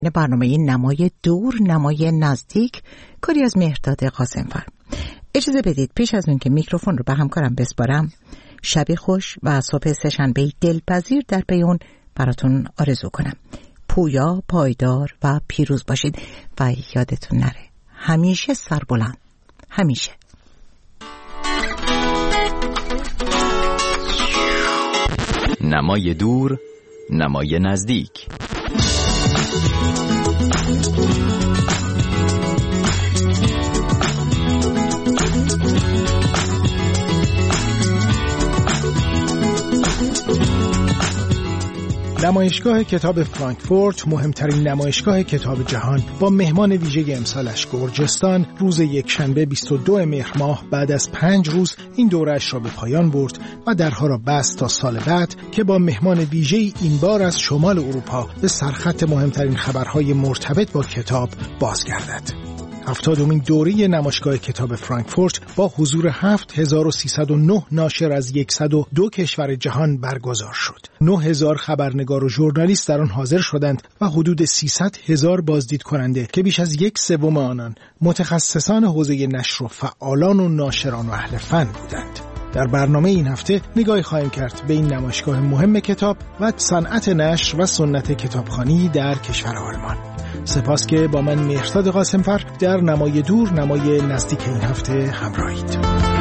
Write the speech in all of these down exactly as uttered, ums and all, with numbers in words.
برنامه نمای دور نمای نزدیک، کاری از مهرداد قاسمفر. اجازه بدید پیش از اون که میکروفون رو به همکارم بسپارم، شب خوش و صبح سه‌شنبه دلپذیر در پیون براتون آرزو کنم. پویا، پایدار و پیروز باشید و یادتون نره همیشه سربلند، همیشه. نمای دور نمای نزدیک. نمایشگاه کتاب فرانکفورت، مهمترین نمایشگاه کتاب جهان، با مهمان ویژه امسالش گرجستان، روز یکشنبه بیست و دو مهر ماه بعد از پنج روز این دوره‌اش را به پایان برد و درها را بست تا سال بعد که با مهمان ویژه این بار از شمال اروپا به سرخط مهمترین خبرهای مرتبط با کتاب بازگردد. هفتادمین دوره نمایشگاه کتاب فرانکفورت با حضور هفت هزار و سیصد و نه ناشر از صد و دو کشور جهان برگزار شد. نه هزار خبرنگار و ژورنالیست در آن حاضر شدند و حدود سیصد هزار بازدید کننده که بیش از یک سوم آنان متخصصان حوزه نشر و فعالان و ناشران و اهل فن بودند. در برنامه این هفته نگاهی خواهیم کرد به این نمایشگاه مهم کتاب و صنعت نشر و سنت کتابخوانی در کشور آلمان. سپاس که با من مهرداد قاسمفر در نمای دور نمای نزدیک این هفته همراهید.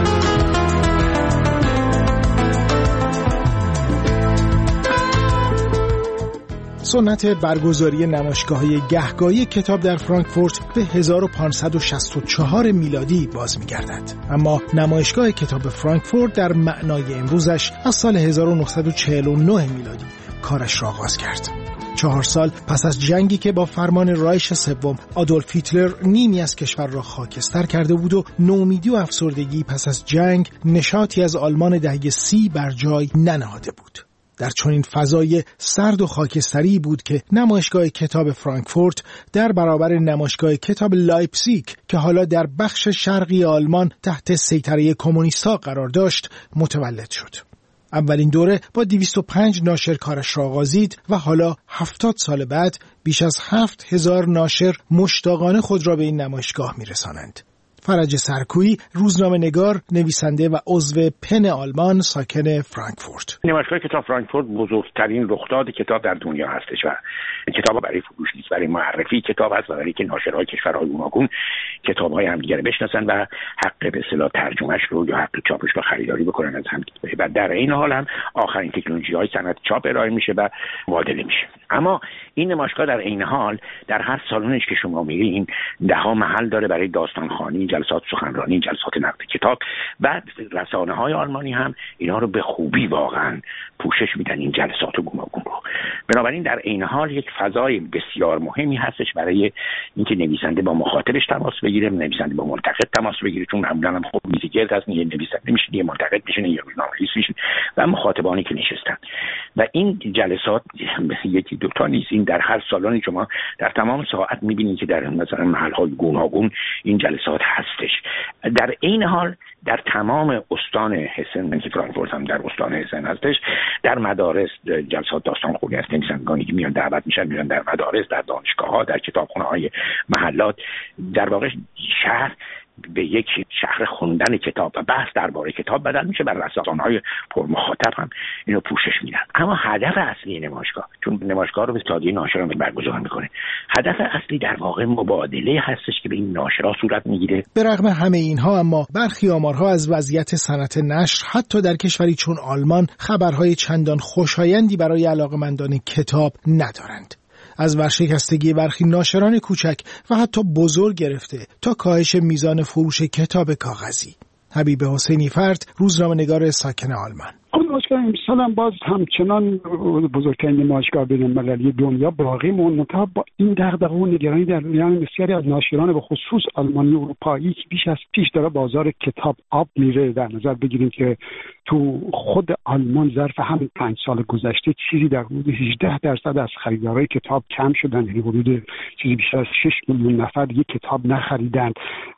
سنت برگزاری نمایشگاه‌های گهگاهی کتاب در فرانکفورت به هزار و پانصد و شصت و چهار میلادی باز می‌گردد، اما نمایشگاه کتاب فرانکفورت در معنای امروزش از سال هزار و نهصد و چهل و نه میلادی کارش را آغاز کرد. چهار سال پس از جنگی که با فرمان رایش سوم آدولف هیتلر نیمی از کشور را خاکستر کرده بود و نومیدی و افسردگی پس از جنگ نشاطی از آلمان دهه سی بر جای ننهاده بود. در چنین فضای سرد و خاکستری بود که نمایشگاه کتاب فرانکفورت در برابر نمایشگاه کتاب لایپزیگ که حالا در بخش شرقی آلمان تحت سیطره کمونیست‌ها قرار داشت متولد شد. اولین دوره با دویست و پنج ناشر کارش را آغازید و حالا هفتاد سال بعد بیش از هفت هزار ناشر مشتاقانه خود را به این نمایشگاه می‌رسانند. فرج سرکویی، روزنامه‌نگار، نویسنده و عضو پن آلمان، ساکن فرانکفورت. نمایشگاه کتاب فرانکفورت بزرگترین رخداد کتاب در دنیا هستش و کتاب برای فروش نیست، برای معرفی کتاب هست و برای که ناشرهای کشورهای گوناگون کتاب‌های همدیگه رو بشناسن و حق به اصطلاح ترجمهش رو یا حق چاپش رو خریداری بکنن از همدیگه و در این حال هم آخرین تکنولوژی‌های صنعت چاپ ارائه میشه و مبادله میشه. اما این نمایشگاه در این حال در هر سالنش که شما میرین ده‌ها محل داره برای داستانخوانی، جلسات سخنرانی، جلسات نقد کتاب و رسانه‌های آلمانی هم اینا رو به خوبی واقعا پوشش میدن این جلسات و گوناگون رو. بنابراین در این حال یک فضای بسیار مهمی هستش برای اینکه نویسنده با مخاطبش تماس بگیره، نویسنده با منتقد تماس بگیره، چون معمولا هم خب میزگرد از یه نویسنده میشه، یه منتقد میشه، یه روزنامه‌نویس میشه و مخاطبانی که نشستن و این جلسات یکی دو تا نیست، این در هر سالن شما در تمام ساعت میبینید که در مثلا محل‌های گوناگون این جلسات هستش. در این حال در تمام استان هسن که فرانکفورت هم در استان هسن هستش، در مدارس جلسات داستانخوانی هست، نویسندگانی که میان دعوت میشن میان در مدارس، در دانشگاه‌ها، در کتابخانه‌های محلات، در واقع شهر به یک شهر خوندن کتاب و بحث درباره کتاب بدل میشه. بر رسانه‌های پرمخاطب هم اینو پوشش میدن. اما هدف اصلی نمایشگاه، چون نمایشگاه رو به اتحادیه ناشران برگزار میکنه، هدف اصلی در واقع مبادله هستش که به این ناشرا صورت میگیره. به رغم همه اینها اما برخی آمارها از وضعیت صنعت نشر حتی در کشوری چون آلمان خبرهای چندان خوشایندی برای علاقه‌مندان کتاب ندارند. از ورشکستگی برخی ناشران کوچک و حتی بزرگ گرفته تا کاهش میزان فروش کتاب کاغذی. حبیب حسینی فرد، روزنامه‌نگار ساکن آلمان. نمایشگاه امسال هم باز همچنان بزرگترین نمایشگاه بین‌المللی دنیا باقی موند، منتها با این دغدغه و نگرانی در میان بسیاری از ناشران به خصوص آلمانی و اروپایی که بیش از پیش داره بازار کتاب آب میره. در نظر بگیریم که تو خود آلمان ظرف همین پنج سال گذشته چیزی در حدود هجده درصد از خریدارای کتاب کم شدن، یعنی حدود چیزی بیشتر از شش میلیون نفر یک کتاب نخریدند.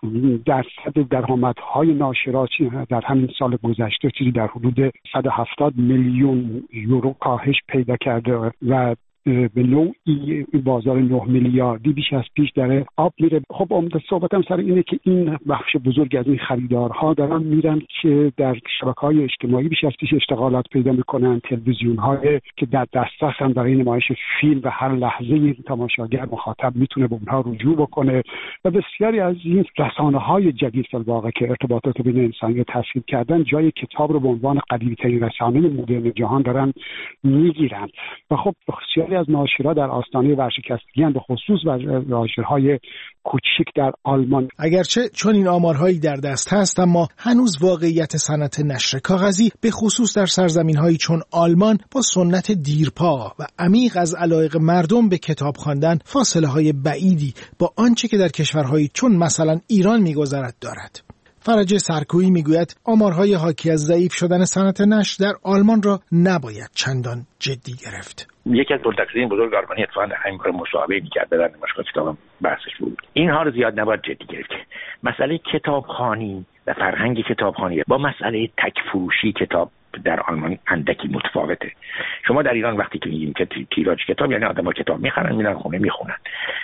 درصد درآمدهای ناشرا در همین سال گذشته چیزی در حدود صد و هفتاد میلیون یورو کاهش پیدا کرده و به نوعی بازار نه میلیاردی بیش از پیش داره آب میره. خب عمده صحبتم سر اینه که این بخش بزرگ از این خریدارها دارن میرن که در شبکه‌های اجتماعی بیش از پیش اشتغالات پیدا میکنن، تلویزیون‌های که در دسترس هم برای نمایش فیلم و هر لحظه تماشاگر مخاطب میتونه به اونها رجوع بکنه و بسیاری از این رسانه‌های جدید در واقع که ارتباطات بین انسانی تشکیل کردن جای کتاب رو به عنوان قدیمی‌ترین رسانه مدرن جهان دارن میگیرن و خب بسیاری از ناشرها در آستانه ورشکستگی به خصوص و ناشرهای کوچیک در آلمان. اگرچه چون این آمارهایی در دست هست، اما هنوز واقعیت صنعت نشر کاغذی به خصوص در سرزمین‌هایی چون آلمان با سنت دیرپا و عمیق از علایق مردم به کتاب خواندن فاصله‌های بعیدی با آنچه که در کشورهایی چون مثلا ایران می‌گذرد دارد. فرج سرکویی میگوید آمارهای حاکی از ضعیف شدن صنعت نشر در آلمان را نباید چندان جدی گرفت. یکی از بزرگترین بزرگ آلمانی اتفاقا در همین کار مصاحبه می‌کرد در نمایشگاه کتابم بحثش بود. اینها رو زیاد نباید جدی گرفت. مسئله کتابخوانی و فرهنگ کتابخوانی با مسئله تک فروشی کتاب در آلمان اندکی متفاوته. شما در ایران وقتی که میگیم که تیراژ کتاب یعنی آدم‌ها کتاب می‌خرن میرن خونه میخونن.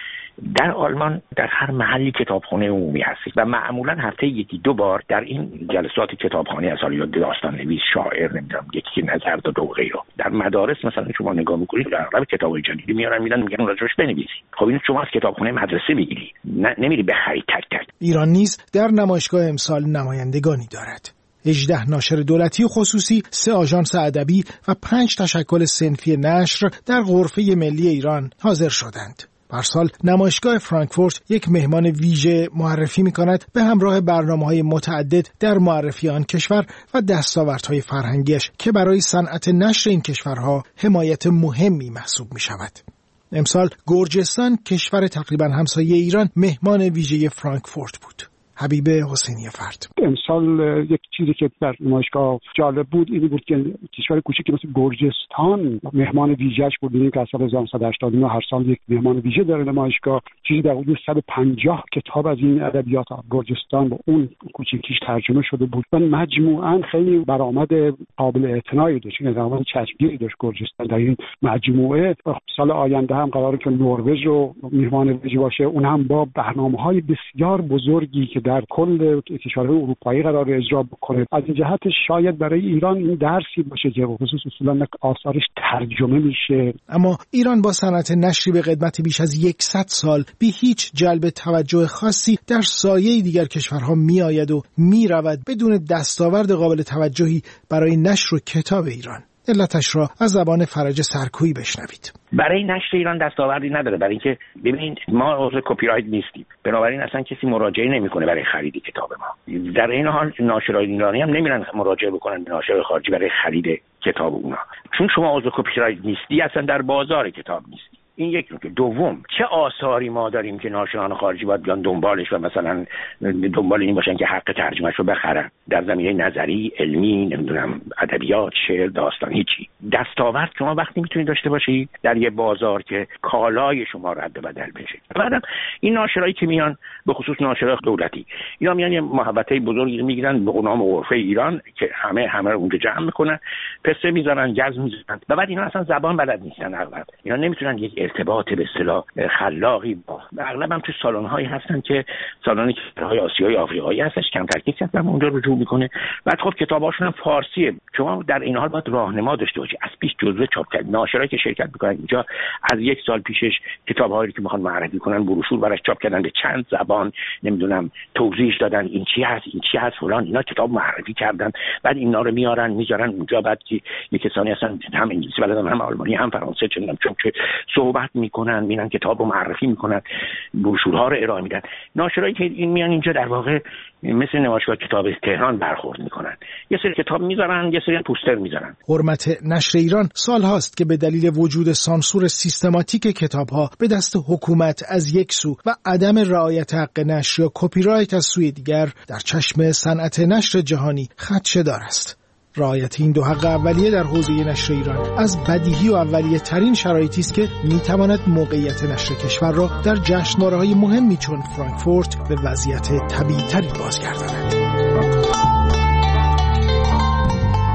در آلمان در هر محلی کتابخانه عمومی هست و معمولا هفته یکی دو بار در این جلسات کتابخوانی از حالا داستان نویس، شاعر، نمیدونم یکی که نظر داد و غیره. در مدارس مثلا شما نگاه میکنید در اغلب کتابای جدیدی میارن میدن میگن راجعش بنویسی. خب این شما از کتابخانه مدرسه میگیری، نه نمیری بخری تک تک. ایران نیز در نمایشگاه امسال نمایندگانی دارد. هجده ناشر دولتی و خصوصی، سه آژانس ادبی و پنج تشکل صنفی نشر در غرفه ملی ایران حاضر شدند. پارسال نمایشگاه فرانکفورت یک مهمان ویژه معرفی می‌کند به همراه برنامه‌های متعدد در معرفی آن کشور و دستاوردهای فرهنگیش که برای صنعت نشر این کشورها حمایت مهمی محسوب می‌شود. امسال گرجستان، کشور تقریباً همسایه ایران، مهمان ویژه فرانکفورت بود. حبیب حسینی فرد. امسال یک چیزی که در نمایشگاه جالب بود این بود که کشور کوچیکی مثل گرجستان مهمان ویژه‌اش بود. این که از سال هزار و نهصد و هشتاد و نه هر سال یک مهمان ویژه داره نمایشگاه. چیزی در حدود صد و پنجاه کتاب از این ادبیات گرجستان با اون کوچیکیش ترجمه شده بود و مجموعاً خیلی برآمد قابل اعتنایی داشت. این درآمد چشمگیری داشت گرجستان در این مجموعه. سال آینده هم قراره که نروژ رو مهمان ویژه باشه، اون هم با برنامه‌های بسیار بزرگی که در کل کشورهای اروپایی قرار اجرا بکنه. از این جهت شاید برای ایران این درسی باشه که خصوص اصولا آثارش ترجمه میشه. اما ایران با صنعت نشری به قدمت بیش از صد سال بی هیچ جلب توجه خاصی در سایه دیگر کشورها می آید و می رود بدون دستاورد قابل توجهی برای نشر و کتاب ایران. علتش را از زبان فرج سرکویی بشنوید. برای نشر ایران دستاوردی نداره، برای اینکه ببینید ما عضو کپی رایت نیستیم، بنابراین اصلا کسی مراجعه نمیکنه برای خرید کتاب ما. در این حال ناشرای ایرانی هم نمیرن مراجعه بکنن به ناشر خارجی برای خرید کتاب اونا، چون شما عضو کپی رایت نیستی اصلا در بازار کتاب نیستی. این یک نکته. دوم، چه آثاری ما داریم که ناشران خارجی باید بیان دنبالش و مثلا دنبال این باشن که حق ترجمهش رو بخرن در زمینه نظری، علمی، نمیدونم ادبیات، شعر، داستان، هیچی. دستاورد شما وقتی میتونید داشته باشید در یه بازار که کالای شما رد و بدل بشه. بعدم این ناشرایی که میان به خصوص ناشرای دولتی اینا میان یه محوطه بزرگی میگیرن به نام غرفه ایران که همه همه رو اونجا جمع میکنن، پسته میذارن، گز میذارن و بعد اینا اصلا زبان بلد نیستن. اغلب اینا نمیتونن یک ارتباط به اصطلاح خلاقی با اغلب هم تو سالن‌هایی هستن که سالن کشورهای آسیایی آفریقایی هستش، کمتر کسی هستن اونجا رجوع میکنه. بعد خب کتاباشون هم فارسیه. شما در این حال باید راهنما داشته باشی. از پیش جزوه چاپ کرد ناشرایی که شرکت میکنن اینجا از یک سال پیشش کتاب‌هایی که میخوان معرفی کنن بروشور براش چاپ کردن به چند زبان، نمیدونم توضیحش دادن این چی هست این چی هست فلان، اینا کتاب معرفی کردن. بعد اینا رو میارن میذارن اونجا. بعد که یک کسانی هستن هم انگلیسی بلدن هم آلمانی هم فرانسه چه میدونم چون که صحبت میکنن، میرن کتاب رو معرفی میکنن، بروشورها رو ارائه میدن. ناشرایی که این میان اینجا در واقع مثل نمایشگاه کتاب تهران برخورد میکنن، یه سری کتاب میذارن یه سری پوستر میذارن. حرمت نشر ایران سال هاست که به دلیل وجود سانسور سیستماتیک کتابها به دست حکومت از یک سو و عدم رعایت حق نشر یا کپی رایت از سوی دیگر در چشم صنعت نشر جهانی خدشه‌دار است. رعایت این دو حق اولیه در حوزه نشر ایران از بدیهی و اولیه ترین شرایطی است که میتواند موقعیت نشر کشور را در جشنواره‌های مهمی چون فرانکفورت به وضعیت طبیعی تری بازگرداند.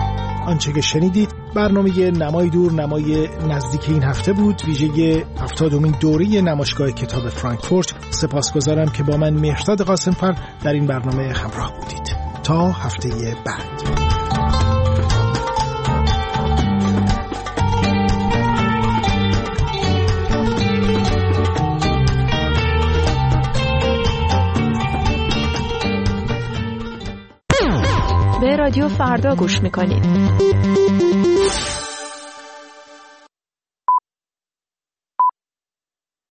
آنچه که شنیدید برنامه نمای دور نمای نزدیک این هفته بود، ویژه هفتادمین دوره نمایشگاه کتاب فرانکفورت. سپاسگزارم که با من مهرداد قاسمفر در این برنامه همراه بودید. تا هفته بعد. به رادیو فردا گوش میکنید.